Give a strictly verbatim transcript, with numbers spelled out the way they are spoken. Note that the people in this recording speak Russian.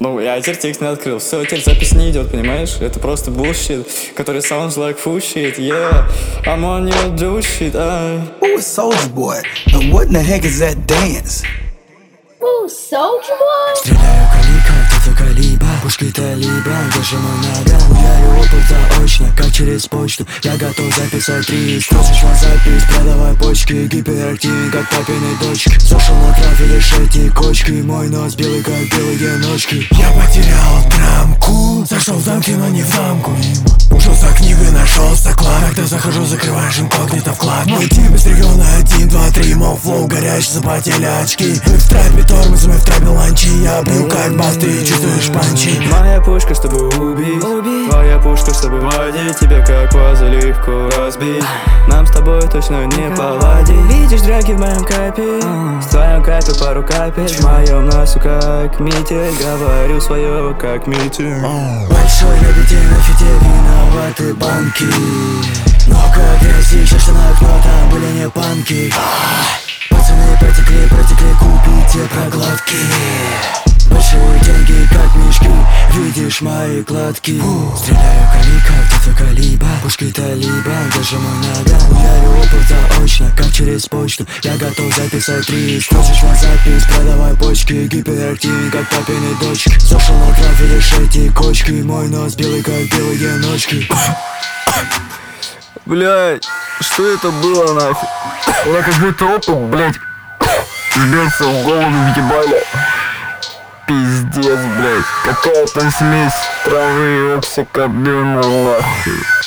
Ну, я теперь текст не открыл. Все, теперь запись не идет, понимаешь? Это просто bullshit, который sounds like full shit. Yeah, I'm on your do shit. I... Who is Soulja Boy? And what in the heck is that dance? Ooh, Soulja Boy? Стреляю калика, кто-то калибра. Пушки талиба, даже мой наган. Ударю опыт заочно, как через почту. Я готов записать три. Спросишь на запись, продавай почки. Гиперактивен, как папины дочки. Зашел на трафик, решайте кочки. Мой нос белый, как белые ночки. Я потерял трамку. Зашел в замки, но не в замку. Ушел за книгой, нашелся клад. Когда захожу, закрываешь инкогнито вклад. Мой тип из региона один, два, три. Мол, флоу горячий, запотели очки. Мы в трапе тормоз, мы в трапе ланчи. Я брю как бас, ты чувствуешь панчи. Моя пушка, чтобы убить, убить. Твоя пушка, чтобы водить. Тебе как вазу легко разбить. Нам с тобой точно не поладить. Видишь драки в моем капе, в твоем капе пару капель. В моем носу как метель. Говорю свое как метель. Большой лебедей на фите, виноваты банки. Много грязи, сейчас на окно, там были не панки. Пацаны протекли, протекли, купите прокладки. Большие деньги, как мешки, видишь мои кладки. Стреляю калика, кто-то калибра. Пушки талиба, даже мой наган. Ударю опыт заочно, как через почту. Я готов записать три. Спросишь на запись, продавай почки. Гиперактивен, как папины дочки. Зашел на трафик, решайте кочки. Мой нос белый, как белые ночки. Блять, что это было нафиг? Я как будто опыт, блять, льется в голову, въебали. Пиздец, блять, какая-то смесь травы и оксика, блин, нахуй.